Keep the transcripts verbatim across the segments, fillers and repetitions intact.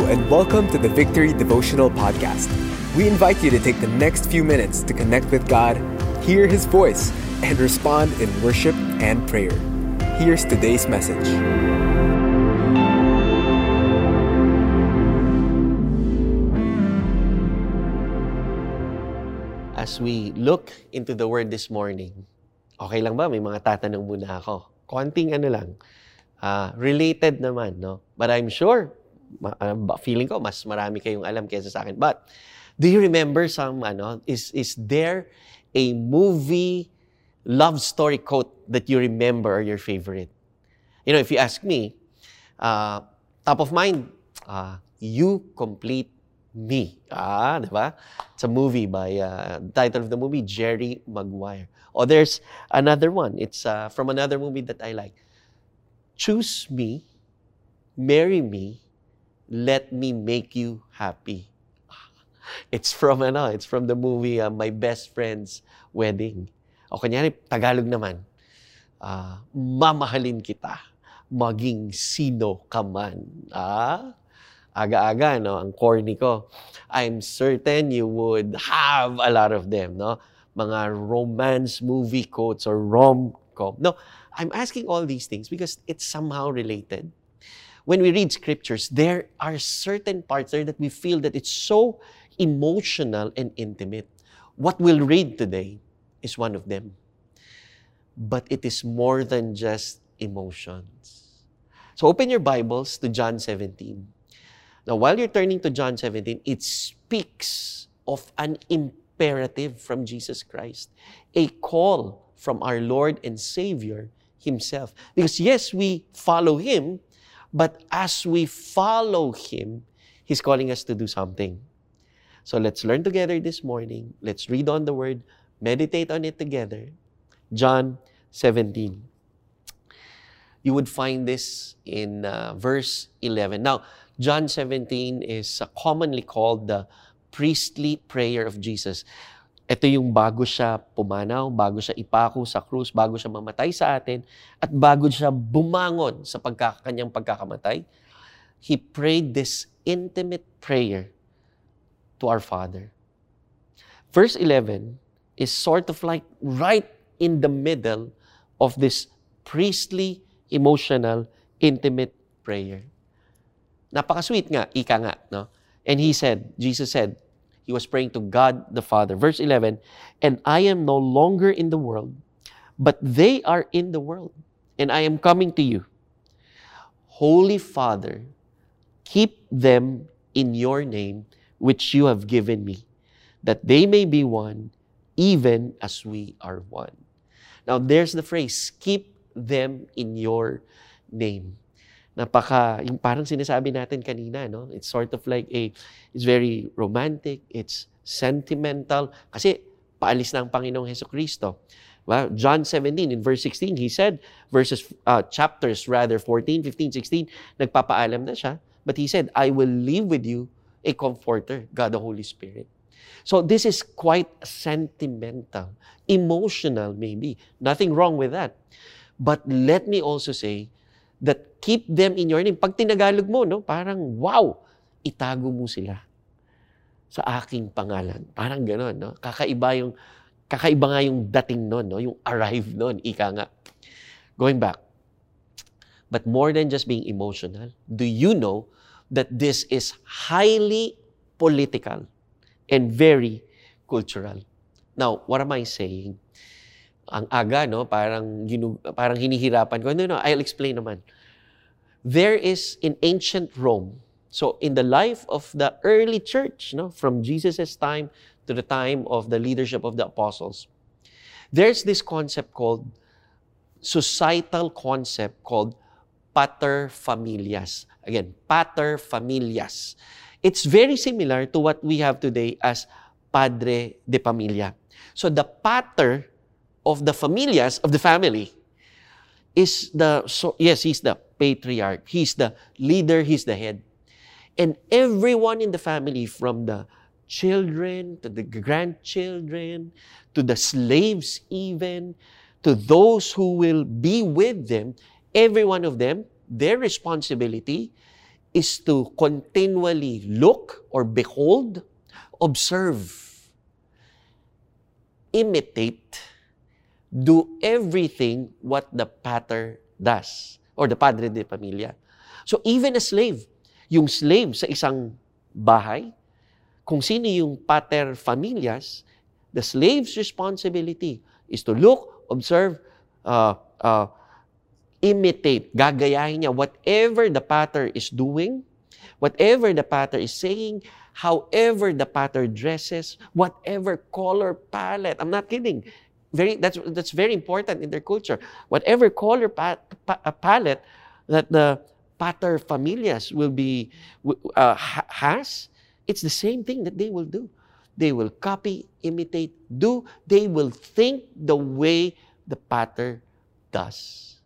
and welcome to the Victory Devotional Podcast. We invite you to take the next few minutes to connect with God, hear His voice, and respond in worship and prayer. Here's today's message. As we look into the Word this morning, okay lang ba? May mga tatanong muna ako. Konting ano lang, uh, related naman, no? But I'm sure, ma- uh, feeling ko, mas marami kayong alam kaysa sa akin. But, do you remember some, ano, is, is there a movie love story quote that you remember or your favorite? You know, if you ask me, uh, top of mind, uh, You Complete Me. Ah, di ba? It's a movie by, uh, the title of the movie, Jerry Maguire. Or there's another one. It's uh, from another movie that I like. Choose me, marry me, let me make you happy. It's from ano, it's from the movie uh, My Best Friend's Wedding. O kanyari, Tagalog naman. Uh, mamahalin kita, maging sino ka man. Ah? Aga-aga, no? Ang corny ko. I'm certain you would have a lot of them, no? Mga romance movie quotes or rom-com. No, I'm asking all these things because it's somehow related. When we read scriptures, there are certain parts there that we feel that it's so emotional and intimate. What we'll read today is one of them. But it is more than just emotions. So open your Bibles to John seventeen. Now, while you're turning to John seventeen, it speaks of an imperative from Jesus Christ, a call from our Lord and Savior Himself. Because yes, we follow Him, but as we follow Him, He's calling us to do something. So let's learn together this morning. Let's read on the Word, meditate on it together. John seventeen. You would find this in uh, verse eleven. Now, John seventeen is uh, commonly called the priestly prayer of Jesus. Ito yung bago siya pumanaw, bago siya ipako sa krus, bago siya mamatay sa atin, at bago siya bumangon sa pagka, kanyang pagkakamatay, He prayed this intimate prayer to our Father. Verse eleven is sort of like right in the middle of this priestly, emotional, intimate prayer. Napaka-sweet nga, ika nga, no? And He said, Jesus said, He was praying to God the Father. Verse eleven, and I am no longer in the world, but they are in the world, and I am coming to you. Holy Father, keep them in your name, which you have given me, that they may be one, even as we are one. Now, there's the phrase, keep them in your name. Napaka, yung parang sinasabi natin kanina, no? It's sort of like a, it's very romantic, it's sentimental, kasi paalis na ang Panginoong Hesukristo. Well, John seventeen, in verse sixteen, He said, verses, uh, chapters rather, fourteen, fifteen, sixteen, nagpapaalam na siya, but He said, I will leave with you a comforter, God the Holy Spirit. So this is quite sentimental, emotional maybe. Nothing wrong with that. But let me also say that keep them in your name. Pag tinagalog mo, no, parang, wow, itago mo sila sa aking pangalan. Parang gano'n, no? Kakaiba yung, kakaiba nga yung dating nun, no? Yung arrive nun, ika nga. Going back. But more than just being emotional, do you know that this is highly political and very cultural? Now, what am I saying? Ang aga, no? Parang, ginu, parang hinihirapan ko. No, no, I'll explain naman. There is in ancient Rome, so in the life of the early church, no, from Jesus' time to the time of the leadership of the apostles, there's this concept called, societal concept called pater familias. Again, pater familias. It's very similar to what we have today as padre de familia. So the pater of the familias, of the family, is the, so, yes, he's the patriarch, he's the leader, he's the head. And everyone in the family, from the children to the grandchildren, to the slaves even, to those who will be with them, every one of them, their responsibility is to continually look or behold, observe, imitate, do everything what the pater does or the padre de familia. So even a slave, yung slave sa isang bahay, kung sino yung pater familias, the slave's responsibility is to look, observe, uh, uh, imitate, gagayahin niya whatever the pater is doing, whatever the pater is saying, however the pater dresses, whatever color palette. I'm not kidding. Very, that's, that's very important in their culture. Whatever color pa, pa, uh, palette that the pater familias will be, uh, ha, has, it's the same thing that they will do. They will copy, imitate, do. They will think the way the pater does.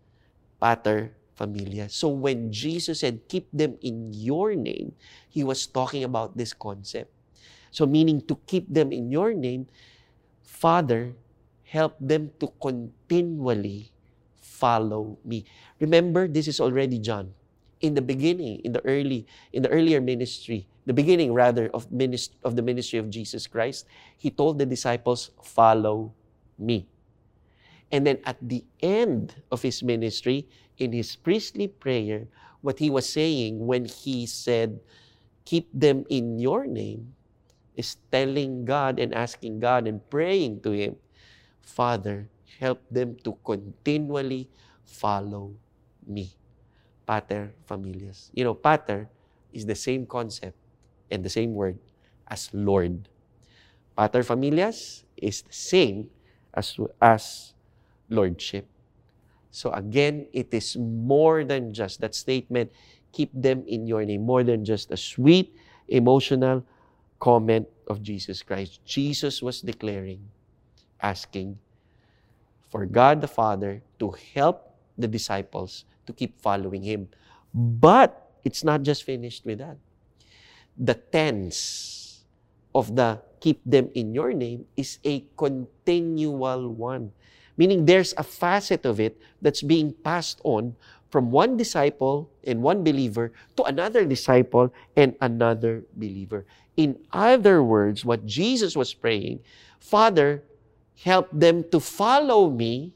Pater familias. So when Jesus said, keep them in your name, He was talking about this concept. So meaning to keep them in your name, Father, help them to continually follow me. Remember, this is already John. In the beginning, in the early, in the earlier ministry, the beginning rather of minist- of the ministry of Jesus Christ, He told the disciples, follow me. And then at the end of His ministry, in His priestly prayer, what He was saying when He said, keep them in your name, is telling God and asking God and praying to Him, Father, help them to continually follow me. Pater familias. You know, pater is the same concept and the same word as Lord. Pater familias is the same as, as Lordship. So again, it is more than just that statement, keep them in your name, more than just a sweet, emotional comment of Jesus Christ. Jesus was declaring, asking for God the Father to help the disciples to keep following Him. But it's not just finished with that. The tense of the keep them in your name is a continual one. Meaning there's a facet of it that's being passed on from one disciple and one believer to another disciple and another believer. In other words, what Jesus was praying, Father, help them to follow me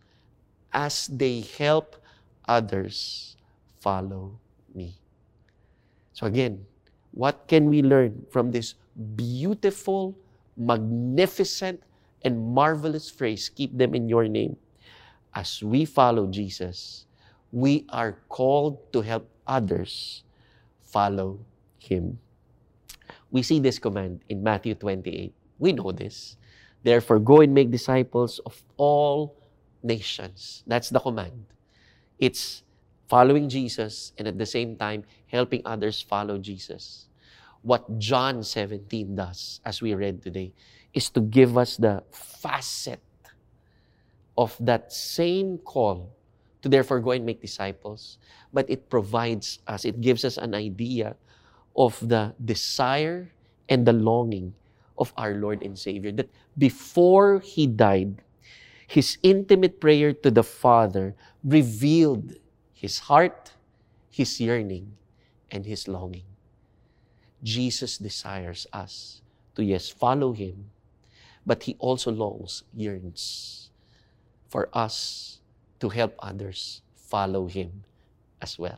as they help others follow me. So again, what can we learn from this beautiful, magnificent, and marvelous phrase, keep them in your name? As we follow Jesus, we are called to help others follow Him. We see this command in Matthew twenty-eight. We know this. Therefore, go and make disciples of all nations. That's the command. It's following Jesus and at the same time helping others follow Jesus. What John seventeen does, as we read today, is to give us the facet of that same call to therefore go and make disciples, but it provides us, it gives us an idea of the desire and the longing of our Lord and Savior, that before He died, His intimate prayer to the Father revealed His heart, His yearning, and His longing. Jesus desires us to, yes, follow Him, but He also longs, yearns for us to help others follow Him as well.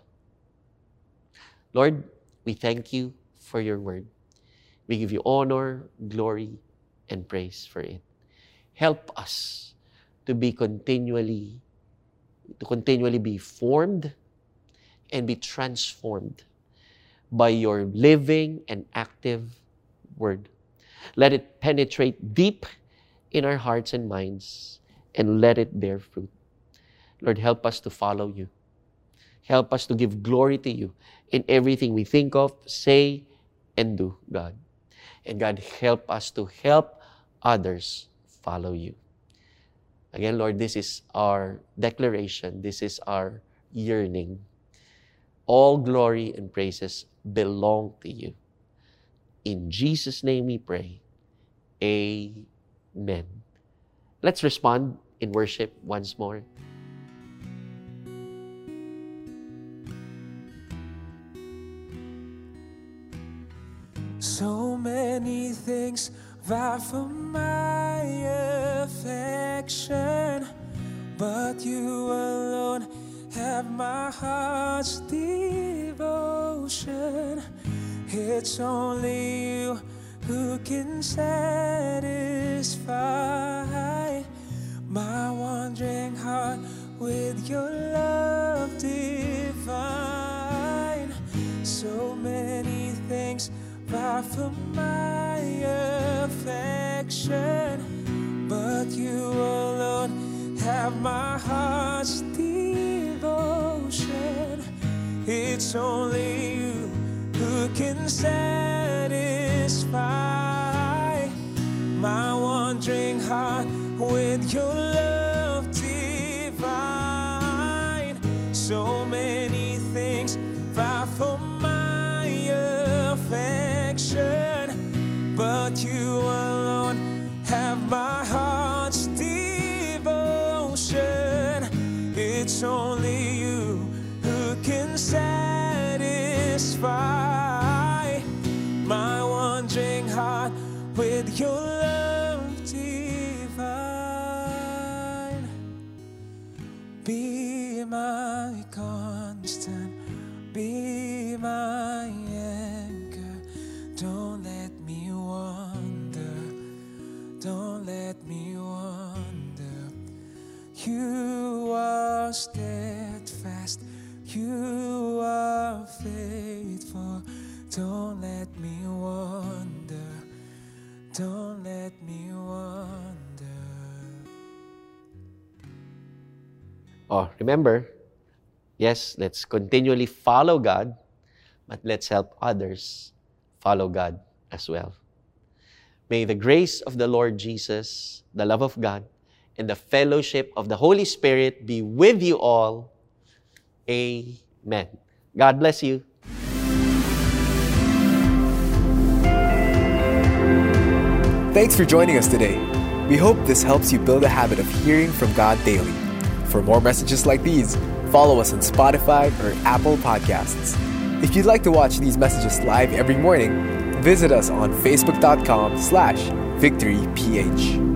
Lord, we thank You for Your word. We give You honor, glory, and praise for it. Help us to be continually, to continually be formed and be transformed by Your living and active word. Let it penetrate deep in our hearts and minds and let it bear fruit. Lord, help us to follow You. Help us to give glory to You in everything we think of, say, and do, God. And God, help us to help others follow You. Again, Lord, this is our declaration. This is our yearning. All glory and praises belong to You. In Jesus' name we pray. Amen. Let's respond in worship once more. So many things vie for my affection, but you alone have my heart's devotion. It's only you who can satisfy my wandering heart with your love divine. So many things vie for my affection, but you alone have my heart's devotion. It's only you who can satisfy my wandering heart with your love divine. So many things vie for my affection, but you alone have my heart's devotion. It's only you who can satisfy my wandering heart with your love divine. Be my constant, be my anchor. Don't let me wander, don't let me wander. You are steadfast, you are faithful. Don't let me wander, don't let me wander. Oh, remember, yes, let's continually follow God, but let's help others follow God as well. May the grace of the Lord Jesus, the love of God, and the fellowship of the Holy Spirit be with you all. Amen. God bless you. Thanks for joining us today. We hope this helps you build a habit of hearing from God daily. For more messages like these, follow us on Spotify or Apple Podcasts. If you'd like to watch these messages live every morning, visit us on facebook.com slash victoryph.